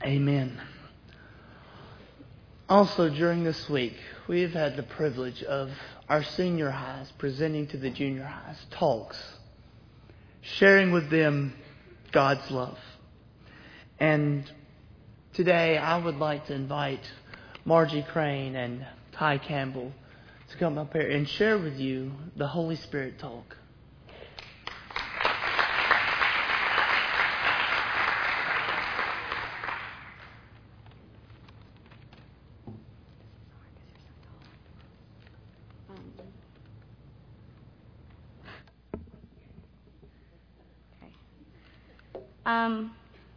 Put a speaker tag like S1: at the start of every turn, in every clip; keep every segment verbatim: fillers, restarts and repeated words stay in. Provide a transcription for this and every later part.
S1: Amen. Also, during this week, we have had the privilege of our senior highs presenting to the junior highs talks, sharing with them God's love. And today I would like to invite Margie Crane and Ty Campbell to come up here and share with you the Holy Spirit talk.
S2: Um,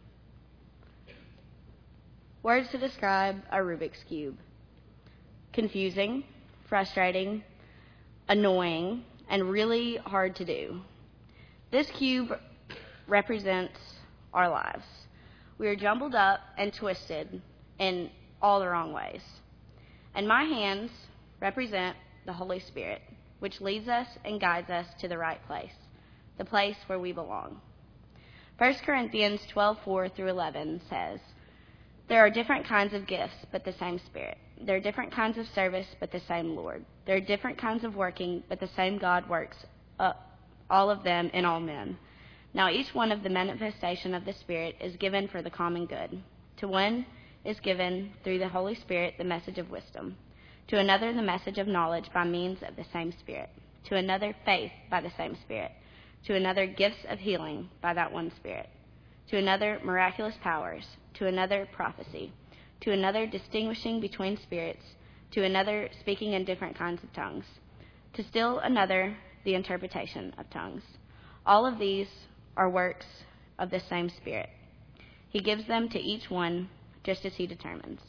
S2: words to describe a Rubik's Cube. Confusing, frustrating, annoying, and really hard to do. This cube represents our lives. We are jumbled up and twisted in all the wrong ways. And my hands represent the Holy Spirit, which leads us and guides us to the right place, the place where we belong. First Corinthians twelve four through eleven says, "There are different kinds of gifts, but the same Spirit. There are different kinds of service, but the same Lord. There are different kinds of working, but the same God works uh, all of them in all men. Now each one of the manifestation of the Spirit is given for the common good. To one is given through the Holy Spirit the message of wisdom. To another the message of knowledge by means of the same Spirit. To another faith by the same Spirit. To another gifts of healing by that one Spirit. To another miraculous powers. To another prophecy. To another distinguishing between spirits. To another speaking in different kinds of tongues. To still another the interpretation of tongues. All of these are works of the same Spirit. He gives them to each one just as he determines."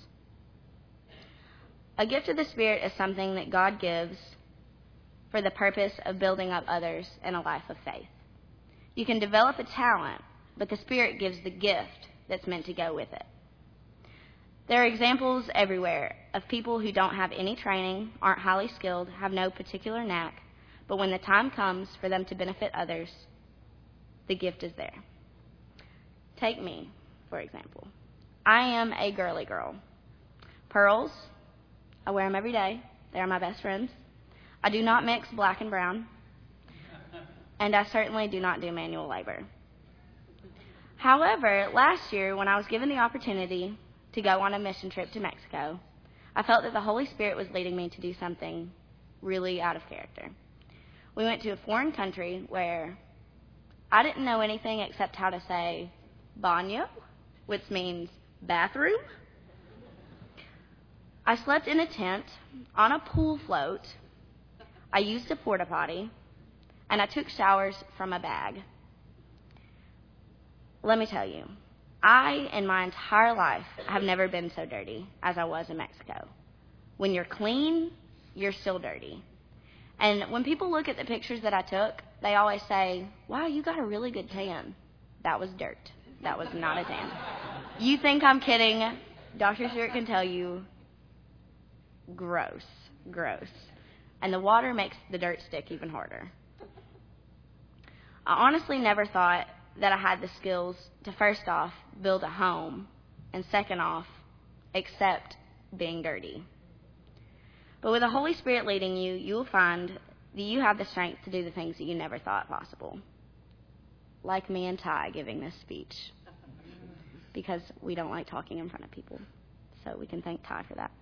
S2: A gift of the Spirit is something that God gives for the purpose of building up others in a life of faith. You can develop a talent, but the Spirit gives the gift that's meant to go with it. There are examples everywhere of people who don't have any training, aren't highly skilled, have no particular knack, but when the time comes for them to benefit others, the gift is there. Take me, for example. I am a girly girl. Pearls, I wear them every day. They are my best friends. I do not mix black and brown, and I certainly do not do manual labor. However, last year, when I was given the opportunity to go on a mission trip to Mexico, I felt that the Holy Spirit was leading me to do something really out of character. We went to a foreign country where I didn't know anything except how to say baño, which means bathroom. I slept in a tent on a pool float. I used a porta potty, and I took showers from a bag. Let me tell you, I, in my entire life, have never been so dirty as I was in Mexico. When you're clean, you're still dirty. And when people look at the pictures that I took, they always say, "Wow, you got a really good tan." That was dirt. That was not a tan. You think I'm kidding? Doctor Stewart can tell you, gross, gross. And the water makes the dirt stick even harder. I honestly never thought that I had the skills to, first off, build a home, and second off, accept being dirty. But with the Holy Spirit leading you, you will find that you have the strength to do the things that you never thought possible. Like me and Ty giving this speech. Because we don't like talking in front of people. So we can thank Ty for that.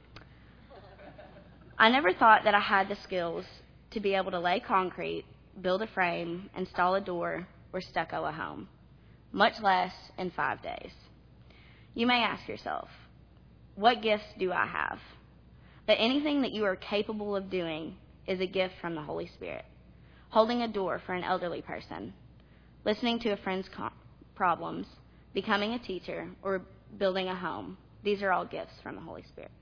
S2: I never thought that I had the skills to be able to lay concrete, build a frame, install a door, or stucco a home, much less in five days. You may ask yourself, what gifts do I have? But anything that you are capable of doing is a gift from the Holy Spirit. Holding a door for an elderly person, listening to a friend's co- problems, becoming a teacher, or building a home. These are all gifts from the Holy Spirit.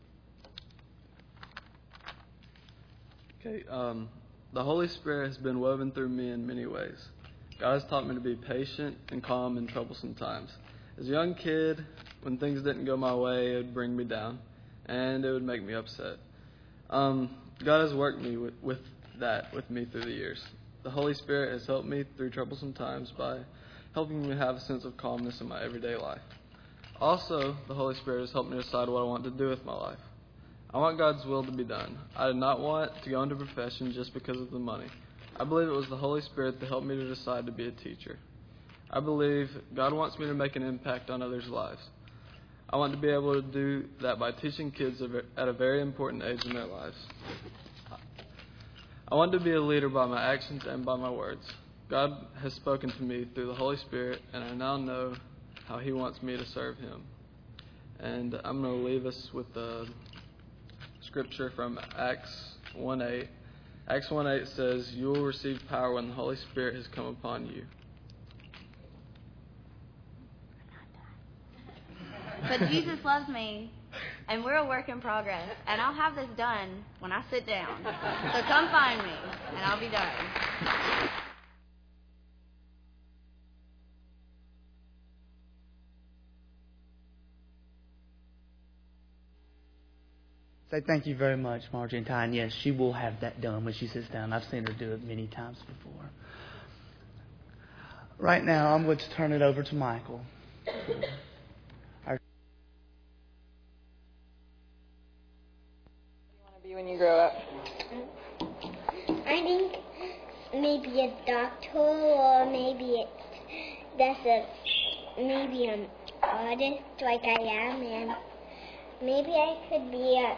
S3: Okay, um, the Holy Spirit has been woven through me in many ways. God has taught me to be patient and calm in troublesome times. As a young kid, when things didn't go my way, it would bring me down, and it would make me upset. Um, God has worked me with, with that with me through the years. The Holy Spirit has helped me through troublesome times by helping me have a sense of calmness in my everyday life. Also, the Holy Spirit has helped me decide what I want to do with my life. I want God's will to be done. I did not want to go into a profession just because of the money. I believe it was the Holy Spirit that helped me to decide to be a teacher. I believe God wants me to make an impact on others' lives. I want to be able to do that by teaching kids at a very important age in their lives. I want to be a leader by my actions and by my words. God has spoken to me through the Holy Spirit, and I now know how He wants me to serve Him. And I'm going to leave us with the scripture from Acts one eight. Acts one eight says, "You will receive power when the Holy Spirit has come upon you."
S2: But Jesus loves me, and we're a work in progress, and I'll have this done when I sit down. So come find me, and I'll be done.
S1: Say thank you very much, Margie and Ty. And yes, she will have that done when she sits down. I've seen her do it many times before. Right now, I'm going to turn it over to Michael.
S4: When you grow up?
S5: I think maybe a doctor, or maybe it's that's a maybe an artist like I am, and maybe I could be a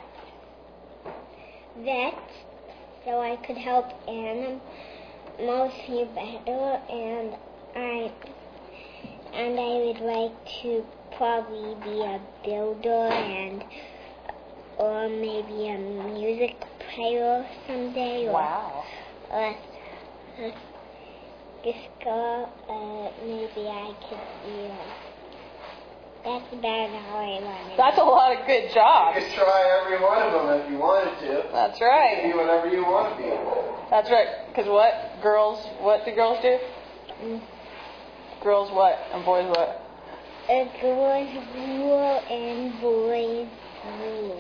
S5: vet, so I could help animals feel better, and I and I would like to probably be a builder and. Or maybe a music player someday. Or,
S4: Wow.
S5: Or a, a disco. Uh, maybe I could be a... That's about how I want to
S4: That's a lot of good jobs.
S6: You could try every one of them if you wanted to.
S4: That's right.
S6: You can be whatever you want to be.
S4: That's right. Because what? Girls, what do girls do?
S5: Mm.
S4: Girls what? And boys what?
S5: A girls rule and boys rule.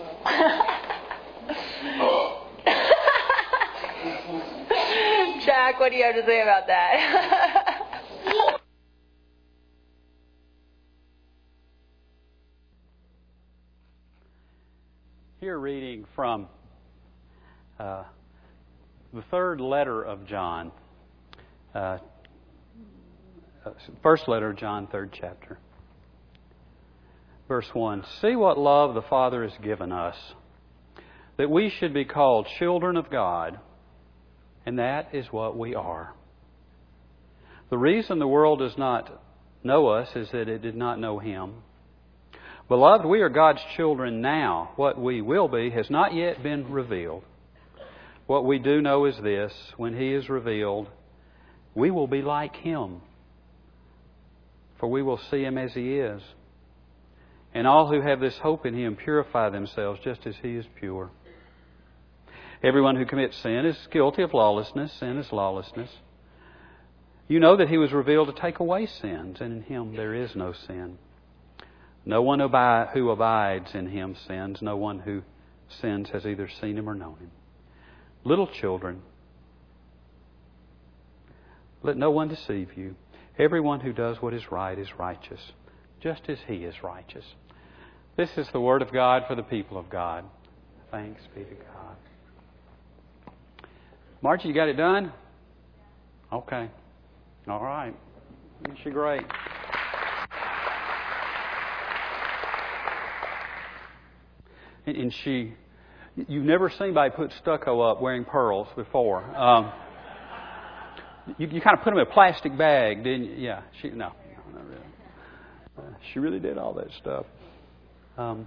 S4: Jack, what do you have to say about that?
S7: Here reading from uh, the third letter of John, uh, first letter of John, third chapter. Verse one, "See what love the Father has given us, that we should be called children of God, and that is what we are. The reason the world does not know us is that it did not know Him. Beloved, we are God's children now. What we will be has not yet been revealed. What we do know is this: when He is revealed, we will be like Him, for we will see Him as He is. And all who have this hope in Him purify themselves just as He is pure. Everyone who commits sin is guilty of lawlessness. Sin is lawlessness. You know that He was revealed to take away sins, and in Him there is no sin. No one who abides in Him sins. No one who sins has either seen Him or known Him. Little children, let no one deceive you. Everyone who does what is right is righteous, just as He is righteous." This is the Word of God for the people of God. Thanks be to God. Margie, you got it done? Okay. All right. Isn't she great? And, and she, you've never seen anybody put stucco up wearing pearls before. Um, you, you kind of put them in a plastic bag, didn't you? Yeah. She no, no not really. Uh, she really did all that stuff. Um,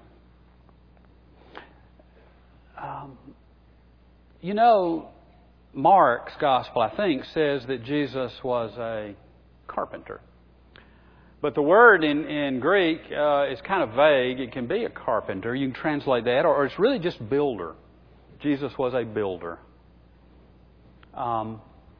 S7: um, you know, Mark's gospel, I think, says that Jesus was a carpenter. But the word in, in Greek uh, is kind of vague. It can be a carpenter. You can translate that, or, or it's really just builder. Jesus was a builder. Um,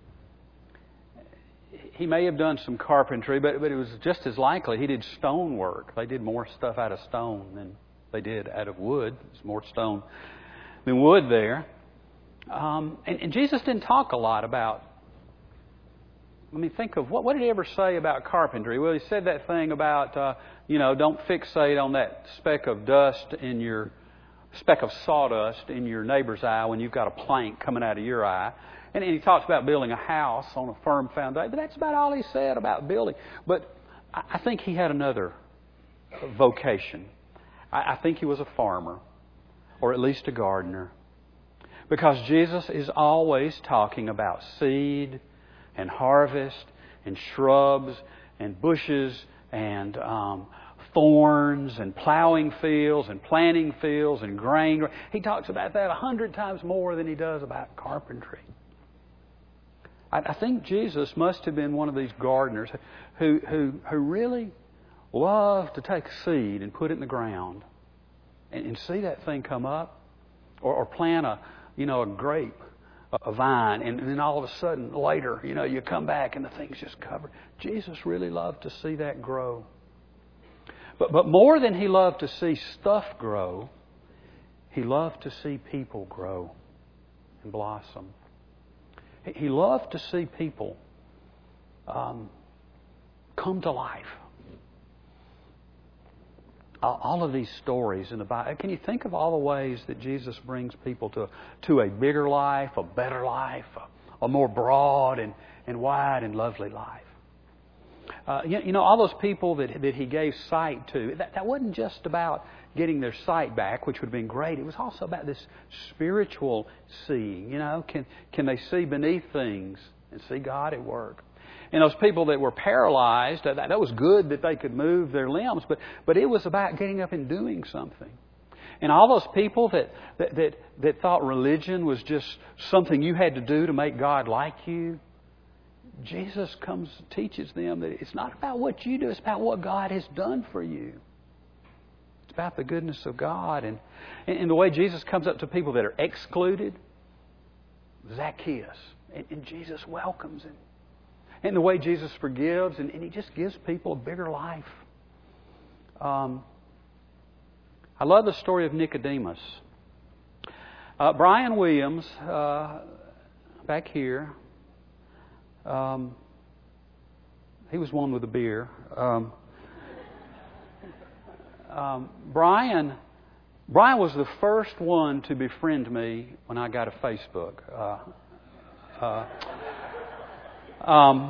S7: he may have done some carpentry, but, but it was just as likely he did stone work. They did more stuff out of stone than they did out of wood. There's more stone than wood there. Um, and, and Jesus didn't talk a lot about I mean, think of, what, what did he ever say about carpentry? Well, he said that thing about, uh, you know, don't fixate on that speck of dust in your, speck of sawdust in your neighbor's eye when you've got a plank coming out of your eye. And, and he talks about building a house on a firm foundation. But that's about all he said about building. But I, I think he had another vocation. I, I think he was a farmer, or at least a gardener. Because Jesus is always talking about seed and harvest and shrubs and bushes and um, thorns and plowing fields and planting fields and grain. He talks about that a hundred times more than he does about carpentry. I, I think Jesus must have been one of these gardeners who, who, who really loved to take seed and put it in the ground and, and see that thing come up, or, or plant a, you know, a grape, a vine, and then all of a sudden later, you know, you come back and the thing's just covered. Jesus really loved to see that grow. But but more than he loved to see stuff grow, he loved to see people grow and blossom. He loved to see people um, come to life. All of these stories in the Bible. Can you think of all the ways that Jesus brings people to, to a bigger life, a better life, a, a more broad and, and wide and lovely life? Uh, you, you know, all those people that, that He gave sight to, that, that wasn't just about getting their sight back, which would have been great. It was also about this spiritual seeing. You know, can, can they see beneath things and see God at work? And those people that were paralyzed, that, that was good that they could move their limbs, but, but it was about getting up and doing something. And all those people that, that, that, that thought religion was just something you had to do to make God like you, Jesus comes and teaches them that it's not about what you do, it's about what God has done for you. It's about the goodness of God. And, and the way Jesus comes up to people that are excluded, Zacchaeus, and, and Jesus welcomes him. And the way Jesus forgives, and, and He just gives people a bigger life. Um, I love the story of Nicodemus. Uh, Brian Williams, uh, back here, um, he was one with a beer. Um, um, Brian, Brian was the first one to befriend me when I got a Facebook. Uh, uh, Um,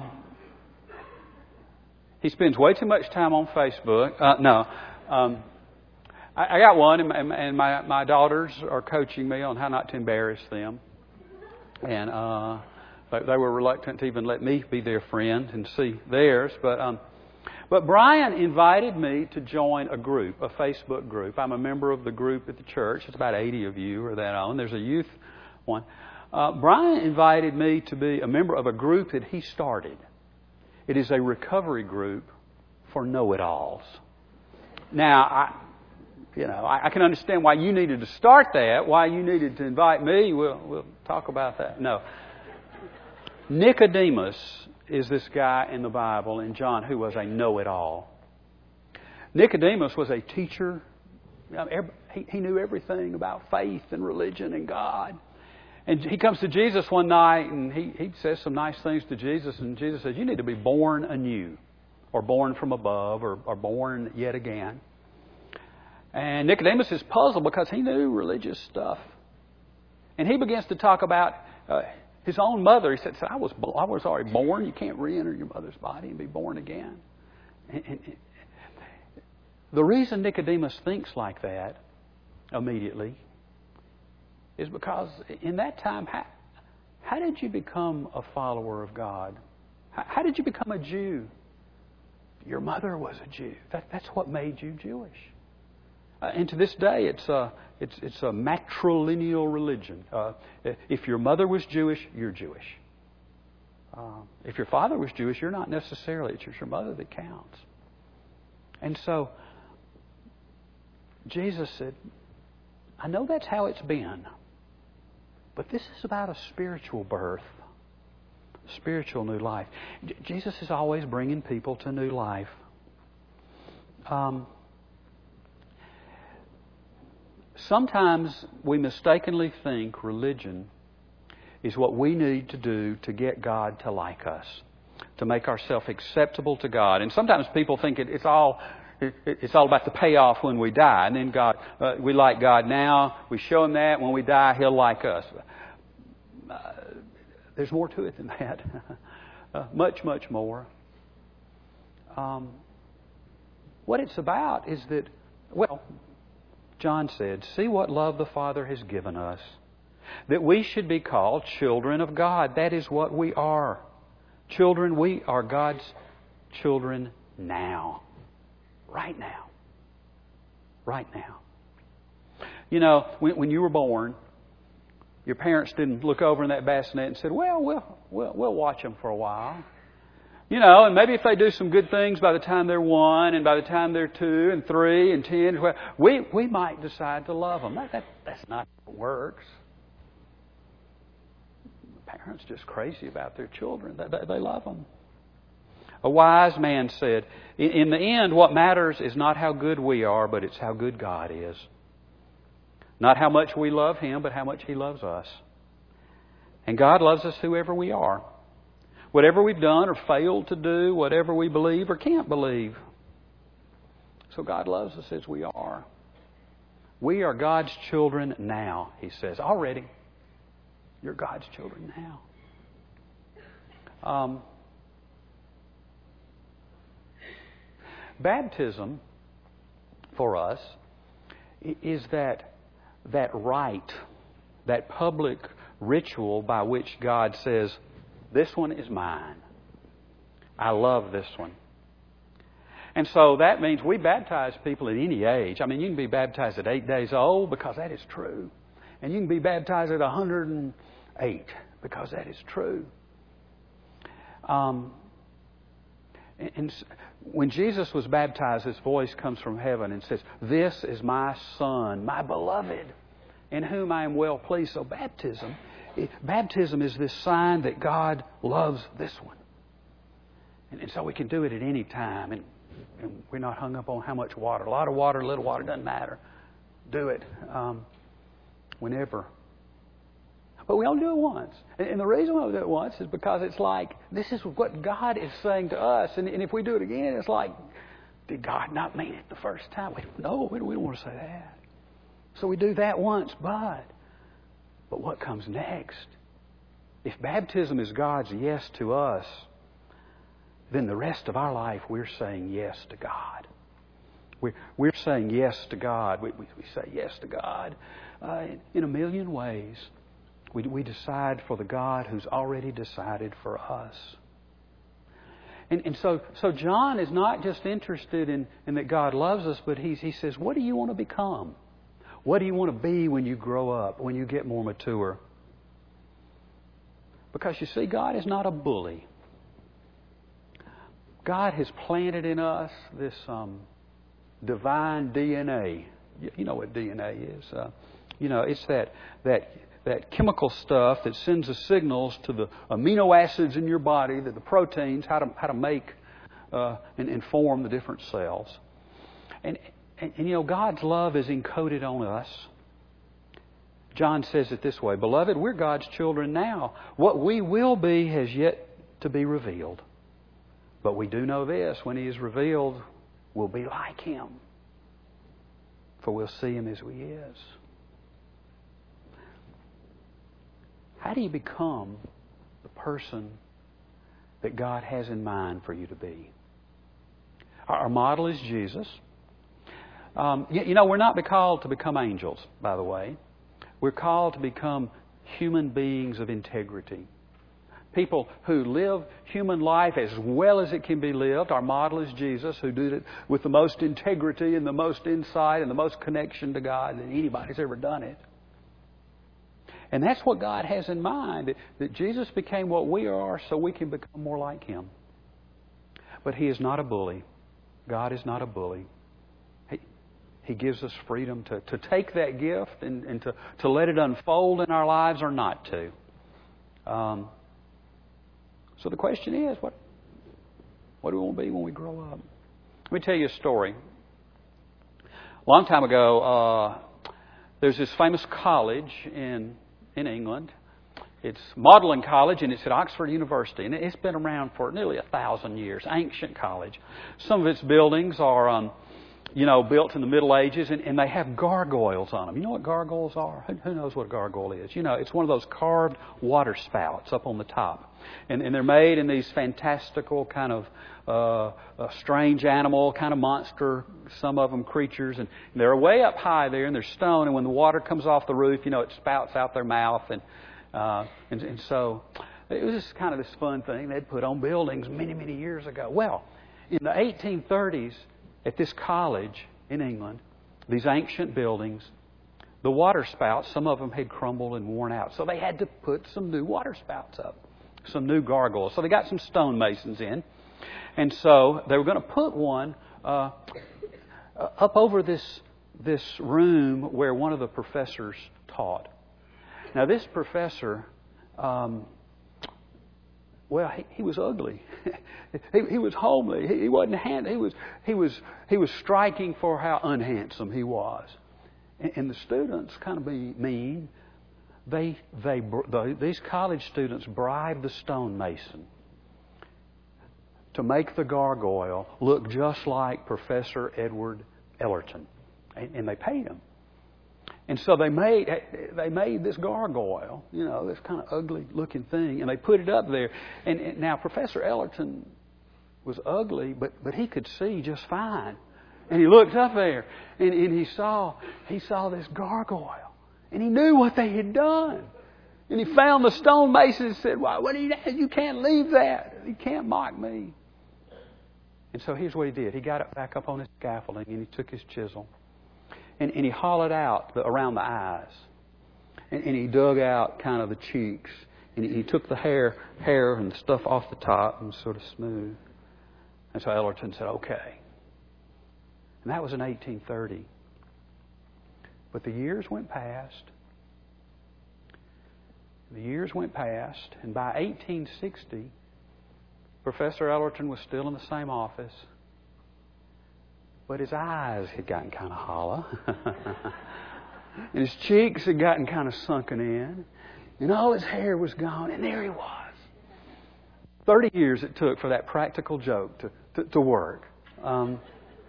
S7: he spends way too much time on Facebook. Uh, no. Um, I, I got one, and, and my, my daughters are coaching me on how not to embarrass them. And uh, they, they were reluctant to even let me be their friend and see theirs. But um, but Brian invited me to join a group, a Facebook group. I'm a member of the group at the church. It's about eighty of you or that on. There's a youth one. Uh, Brian invited me to be a member of a group that he started. It is a recovery group for know-it-alls. Now, I, you know, I, I can understand why you needed to start that, why you needed to invite me. We'll, we'll talk about that. No. Nicodemus is this guy in the Bible, in John, who was a know-it-all. Nicodemus was a teacher. He, he knew everything about faith and religion and God. And he comes to Jesus one night, and he, he says some nice things to Jesus. And Jesus says, you need to be born anew, or born from above, or, or born yet again. And Nicodemus is puzzled because he knew religious stuff. And he begins to talk about uh, his own mother. He said, I was, I was already born. You can't re-enter your mother's body and be born again. And, and, and the reason Nicodemus thinks like that immediately is because in that time, how, how did you become a follower of God? How, how did you become a Jew? Your mother was a Jew. That, that's what made you Jewish. Uh, and to this day, it's a, it's, it's a matrilineal religion. Uh, if your mother was Jewish, you're Jewish. Uh, if your father was Jewish, you're not necessarily. It's your mother that counts. And so, Jesus said, I know that's how it's been. But this is about a spiritual birth, spiritual new life. J- Jesus is always bringing people to new life. Um, sometimes we mistakenly think religion is what we need to do to get God to like us. to make ourselves acceptable to God. And sometimes people think it, it's all it, it's all about the payoff when we die. And then God, uh, we like God now. We show Him that. When we die, He'll like us. Uh, there's more to it than that. uh, much, much more. Um, what it's about is that, well, John said, "See what love the Father has given us, that we should be called children of God." That is what we are. Children, we are God's children now. Right now. Right now. You know, when, when you were born, your parents didn't look over in that bassinet and said, well, we'll, we'll, we'll watch them for a while. You know, and maybe if they do some good things by the time they're one, and by the time they're two, and three, and ten, and twelve, we, we might decide to love them. That, that, that's not how it works. Parents just crazy about their children. They, they, they love them. A wise man said, in, in the end, what matters is not how good we are, but it's how good God is. Not how much we love Him, but how much He loves us. And God loves us whoever we are. Whatever we've done or failed to do, whatever we believe or can't believe. So God loves us as we are. We are God's children now, He says. Already. You're God's children now. Um, baptism, for us, is that, that rite, that public ritual by which God says, this one is mine. I love this one. And so that means we baptize people at any age. I mean, you can be baptized at eight days old because that is true. And you can be baptized at one hundred eight because that is true. Um, and, and when Jesus was baptized, His voice comes from heaven and says, "This is my Son, my beloved, in whom I am well pleased." So baptism, it, baptism is this sign that God loves this one. And, and so we can do it at any time. And, and we're not hung up on how much water. A lot of water, a little water, doesn't matter. Do it um, whenever. But we only do it once. And, and the reason we only do it once is because it's like, this is what God is saying to us. And, and if we do it again, it's like, did God not mean it the first time? We, no, we don't, we don't want to say that. So we do that once, but, but what comes next? If baptism is God's yes to us, then the rest of our life we're saying yes to God. We're, we're saying yes to God. We, we, we say yes to God uh, in, in a million ways. We, we decide for the God who's already decided for us. And, and so, so John is not just interested in, in that God loves us, but he's, he says, what do you want to become? What do you want to be when you grow up, when you get more mature? Because you see, God is not a bully. God has planted in us this um, divine D N A. You know what D N A is. Uh, you know, it's that that that chemical stuff that sends the signals to the amino acids in your body, that the proteins, how to how to make uh, and, and form the different cells. And, and and you know, God's love is encoded on us. John says it this way: "Beloved, we're God's children now. What we will be has yet to be revealed. But we do know this, when He is revealed, we'll be like Him. For we'll see Him as He is." How do you become the person that God has in mind for you to be? Our model is Jesus. Um, you, you know, we're not called to become angels, by the way. We're called to become human beings of integrity. People who live human life as well as it can be lived. Our model is Jesus, who did it with the most integrity and the most insight and the most connection to God than anybody's ever done it. And that's what God has in mind, that, that Jesus became what we are so we can become more like Him. But He is not a bully. God is not a bully. He, he gives us freedom to, to take that gift and, and to, to let it unfold in our lives or not to. Um, So the question is, what, what do we want to be when we grow up? Let me tell you a story. A long time ago, uh, there's this famous college in in England. it's Magdalen College, and it's at Oxford University, and it's been around for nearly a thousand years. Ancient college. Some of its buildings are, um, you know, built in the Middle Ages, and, and they have gargoyles on them. You know what gargoyles are? Who, who knows what a gargoyle is? You know, it's one of those carved water spouts up on the top, and, and they're made in these fantastical kind of uh, a strange animal, kind of monster. Some of them creatures, and they're way up high there, and they're stone. And when the water comes off the roof, you know, it spouts out their mouth, and uh, and, and so it was just kind of this fun thing they'd put on buildings many, many years ago. Well, in the eighteen thirties, at this college in England, these ancient buildings, the water spouts, some of them had crumbled and worn out. So they had to put some new water spouts up, some new gargoyles. So they got some stonemasons in. And so they were going to put one uh, up over this, this room where one of the professors taught. Now, this professor, um, well, he, he was ugly. he, he was homely. He, he wasn't hand, he was he was he was striking for how unhandsome he was. And, and the students, kind of be mean, they they the, these college students bribed the stonemason to make the gargoyle look just like Professor Edward Ellerton, and, and they paid him. And so they made they made this gargoyle, you know, this kind of ugly-looking thing, and they put it up there. And, and now Professor Ellerton was ugly, but but he could see just fine. And he looked up there, and, and he saw he saw this gargoyle, and he knew what they had done. And he found the stonemason and said, "Why? What do you? You can't leave that. You can't mock me." And so here's what he did: he got it back up on his scaffolding, and he took his chisel. And, and he hollowed out the, around the eyes. And, and he dug out kind of the cheeks. And he, he took the hair hair and the stuff off the top and sort of smooth. And so Ellerton said, okay. And that was in eighteen thirty. But the years went past. The years went past. And by eighteen sixty, Professor Ellerton was still in the same office. But his eyes had gotten kind of hollow. And his cheeks had gotten kind of sunken in. And all his hair was gone. And there he was. Thirty years it took for that practical joke to, to, to work. Um,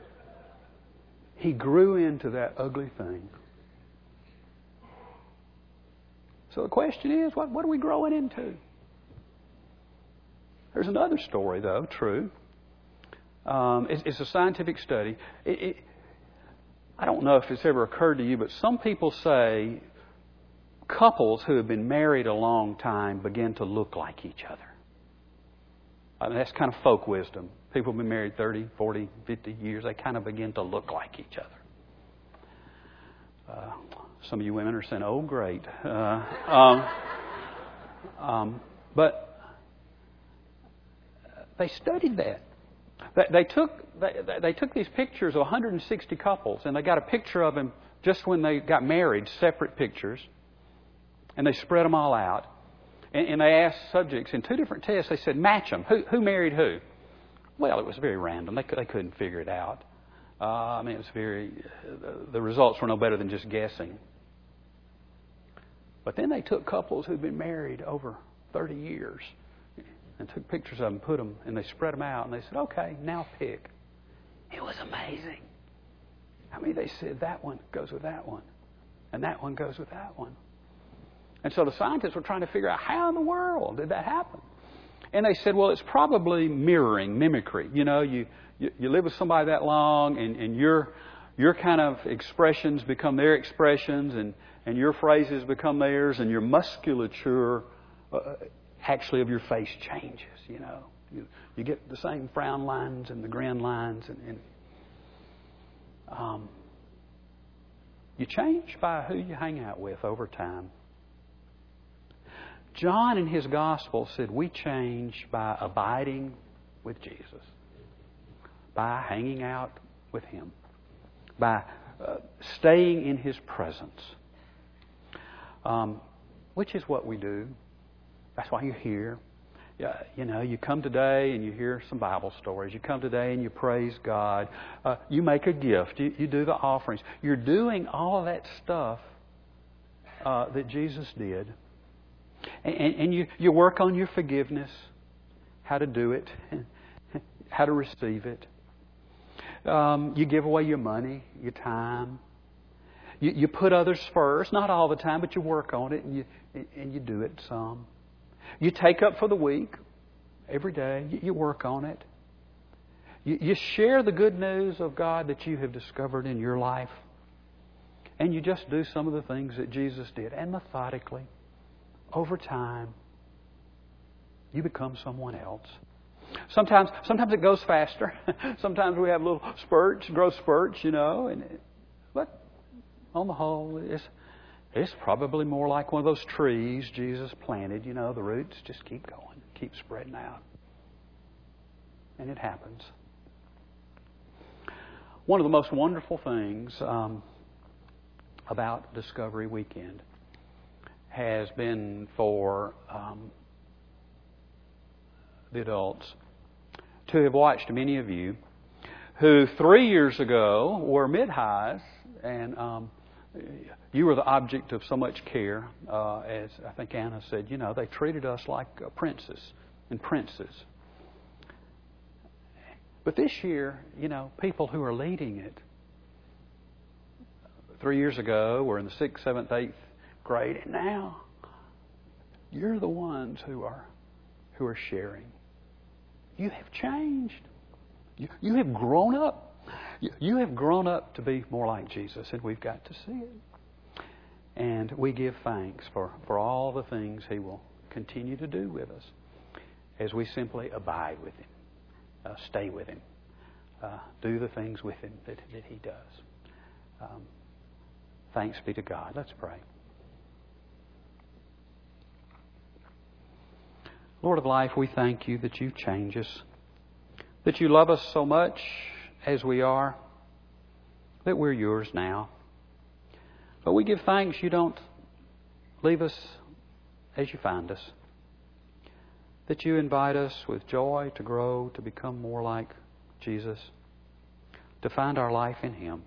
S7: he grew into that ugly thing. So the question is, what, what are we growing into? There's another story, though, true. Um, it's, it's a scientific study. It, it, I don't know if it's ever occurred to you, but some people say couples who have been married a long time begin to look like each other. I mean, that's kind of folk wisdom. People have been married thirty, forty, fifty years. They kind of begin to look like each other. Uh, some of you women are saying, oh, great. Uh, um, um, but they studied that. They took they, they took these pictures of one hundred sixty couples, and they got a picture of them just when they got married, separate pictures, and they spread them all out. And, and they asked subjects in two different tests. They said, match them. Who, who married who? Well, it was very random. They, they couldn't figure it out. Uh, I mean, it was very. The, the results were no better than just guessing. But then they took couples who'd been married over thirty years. And took pictures of them, put them, and they spread them out. And they said, okay, now pick. It was amazing. I mean, they said that one goes with that one. And that one goes with that one. And so the scientists were trying to figure out how in the world did that happen. And they said, well, it's probably mirroring, mimicry. You know, you, you, you live with somebody that long, and, and your your kind of expressions become their expressions, and, and your phrases become theirs, and your musculature uh, actually of your face changes, you know. You, you get the same frown lines and the grin lines. And, and um, you change by who you hang out with over time. John in his gospel said we change by abiding with Jesus, by hanging out with Him, by uh, staying in His presence, um, which is what we do. That's why you're here. Yeah, you know, you come today and you hear some Bible stories. You come today and you praise God. Uh, you make a gift. You, you do the offerings. You're doing all that stuff uh, that Jesus did. And, and you, you work on your forgiveness, how to do it, how to receive it. Um, you give away your money, your time. You, you put others first, not all the time, but you work on it and you and you do it some. You take up for the week every day. You, you work on it. You, you share the good news of God that you have discovered in your life. And you just do some of the things that Jesus did. And methodically, over time, you become someone else. Sometimes sometimes it goes faster. Sometimes we have little spurts, growth spurts, you know. And But on the whole, it's, it's probably more like one of those trees Jesus planted. You know, the roots just keep going, keep spreading out. And it happens. One of the most wonderful things um, about Discovery Weekend has been for um, the adults to have watched many of you who three years ago were mid-highs and um, you were the object of so much care. Uh, as I think Anna said, you know, they treated us like uh, princes and princes. But this year, you know, people who are leading it three years ago were in the sixth, seventh, eighth grade, and now you're the ones who are who are sharing. You have changed. You, you have grown up. You, you have grown up to be more like Jesus, and we've got to see it. And we give thanks for, for all the things He will continue to do with us as we simply abide with Him, uh, stay with Him, uh, do the things with Him that, that He does. Um, thanks be to God. Let's pray. Lord of life, we thank You that You change us, that You love us so much as we are, that we're Yours now. But we give thanks You don't leave us as You find us, that You invite us with joy to grow, to become more like Jesus, to find our life in Him.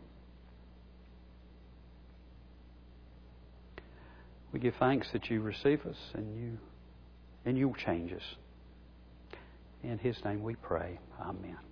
S7: We give thanks that You receive us and You and You change us. In His name we pray. Amen.